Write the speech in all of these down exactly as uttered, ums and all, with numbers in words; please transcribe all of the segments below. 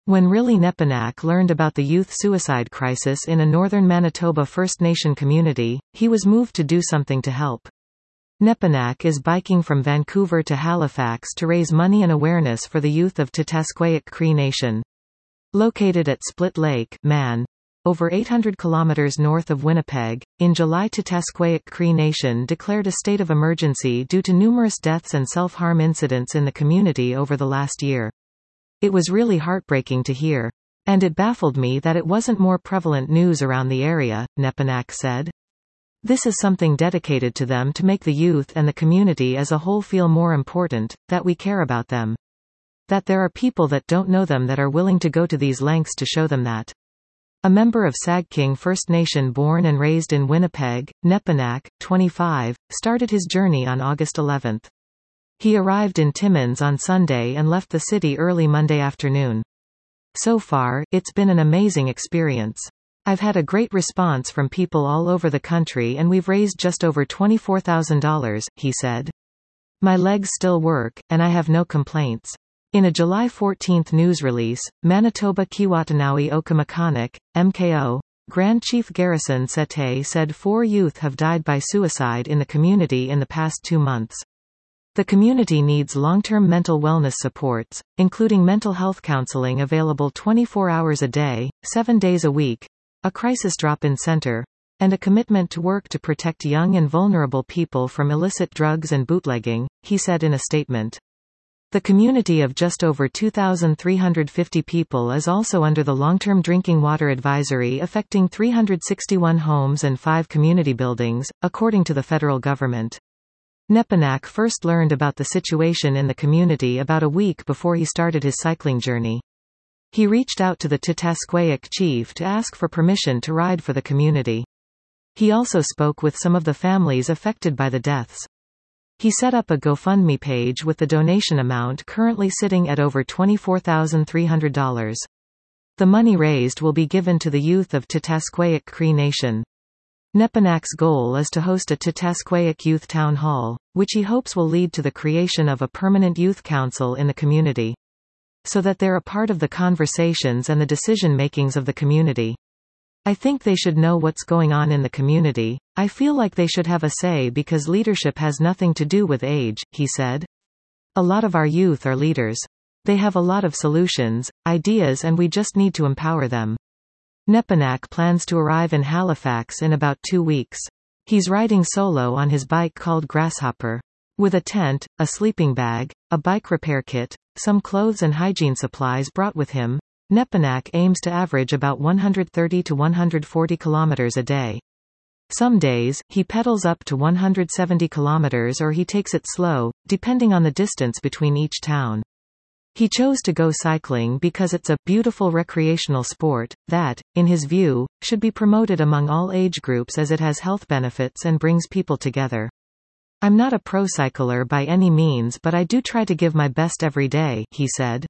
When Riley Nepinak learned about the youth suicide crisis in a northern Manitoba First Nation community, he was moved to do something to help. Nepinak is biking from Vancouver to Halifax to raise money and awareness for the youth of Titasquayik Cree Nation. Located at Split Lake, Man, over eight hundred kilometers north of Winnipeg, in July Titasquayik Cree Nation declared a state of emergency due to numerous deaths and self-harm incidents in the community over the last year. It was really heartbreaking to hear. And it baffled me that it wasn't more prevalent news around the area, Nepinak said. This is something dedicated to them to make the youth and the community as a whole feel more important, that we care about them. That there are people that don't know them that are willing to go to these lengths to show them that. A member of Sagking First Nation born and raised in Winnipeg, Nepinak, twenty-five, started his journey on August eleventh. He arrived in Timmins on Sunday and left the city early Monday afternoon. So far, it's been an amazing experience. I've had a great response from people all over the country and we've raised just over twenty-four thousand dollars, he said. My legs still work, and I have no complaints. In a July fourteenth news release, Manitoba Kiiwetinoong Okimakanek, M K O, Grand Chief Garrison Sete said four youth have died by suicide in the community in the past two months. The community needs long-term mental wellness supports, including mental health counseling available twenty-four hours a day, seven days a week, a crisis drop-in center, and a commitment to work to protect young and vulnerable people from illicit drugs and bootlegging, he said in a statement. The community of just over two thousand three hundred fifty people is also under the long-term drinking water advisory affecting three hundred sixty-one homes and five community buildings, according to the federal government. Nepinak first learned about the situation in the community about a week before he started his cycling journey. He reached out to the Titasquayik chief to ask for permission to ride for the community. He also spoke with some of the families affected by the deaths. He set up a GoFundMe page with the donation amount currently sitting at over twenty-four thousand three hundred dollars. The money raised will be given to the youth of Titasquayik Cree Nation. Nepinak's goal is to host a Titasquayik Youth Town Hall, which he hopes will lead to the creation of a permanent youth council in the community. So that they're a part of the conversations and the decision-makings of the community. I think they should know what's going on in the community. I feel like they should have a say because leadership has nothing to do with age, he said. A lot of our youth are leaders. They have a lot of solutions, ideas, and we just need to empower them. Nepinak plans to arrive in Halifax in about two weeks. He's riding solo on his bike called Grasshopper. With a tent, a sleeping bag, a bike repair kit, some clothes and hygiene supplies brought with him, Nepinak aims to average about one hundred thirty to one hundred forty kilometers a day. Some days, he pedals up to one hundred seventy kilometers or he takes it slow, depending on the distance between each town. He chose to go cycling because it's a beautiful recreational sport that, in his view, should be promoted among all age groups as it has health benefits and brings people together. I'm not a pro cycler by any means, but I do try to give my best every day, he said.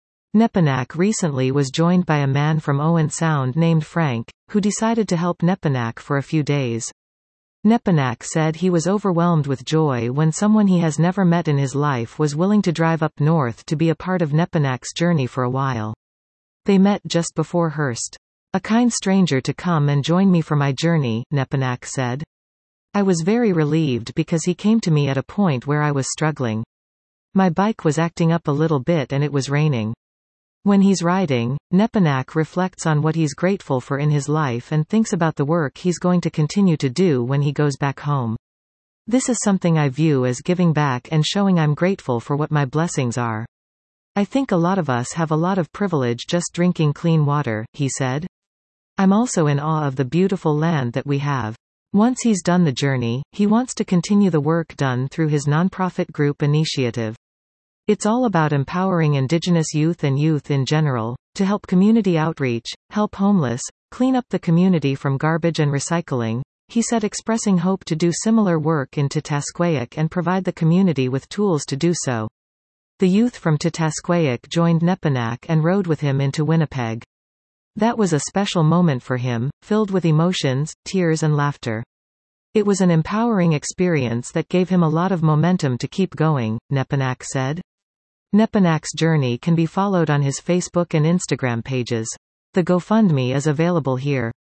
Nepinak recently was joined by a man from Owen Sound named Frank, who decided to help Nepinak for a few days. Nepinak said he was overwhelmed with joy when someone he has never met in his life was willing to drive up north to be a part of Nepinak's journey for a while. They met just before Hearst. A kind stranger to come and join me for my journey, Nepinak said. I was very relieved because he came to me at a point where I was struggling. My bike was acting up a little bit and it was raining. When he's riding, Nepinak reflects on what he's grateful for in his life and thinks about the work he's going to continue to do when he goes back home. This is something I view as giving back and showing I'm grateful for what my blessings are. I think a lot of us have a lot of privilege just drinking clean water, he said. I'm also in awe of the beautiful land that we have. Once he's done the journey, he wants to continue the work done through his nonprofit group initiative. It's all about empowering Indigenous youth and youth in general, to help community outreach, help homeless, clean up the community from garbage and recycling, he said, expressing hope to do similar work in Titasquayik and provide the community with tools to do so. The youth from Titasquayik joined Nepinak and rode with him into Winnipeg. That was a special moment for him, filled with emotions, tears and laughter. It was an empowering experience that gave him a lot of momentum to keep going, Nepinak said. Nepanak's journey can be followed on his Facebook and Instagram pages. The GoFundMe is available here.